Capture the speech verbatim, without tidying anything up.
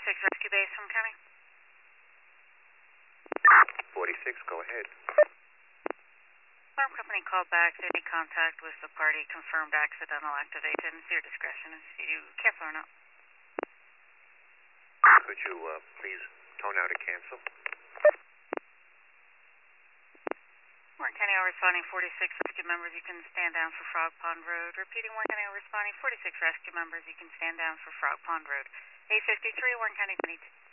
forty-six Rescue Base from County. forty-six, go ahead. Alarm company called back. Any contact with the party confirmed accidental activation. It's your discretion if you cancel or not. Could you uh, please tone out a cancel? Warren County L responding forty-six rescue members, you can stand down for Frog Pond Road. Repeating, Warren County L responding forty-six rescue members, you can stand down for Frog Pond Road. eight fifty-three, Warren County twenty-two.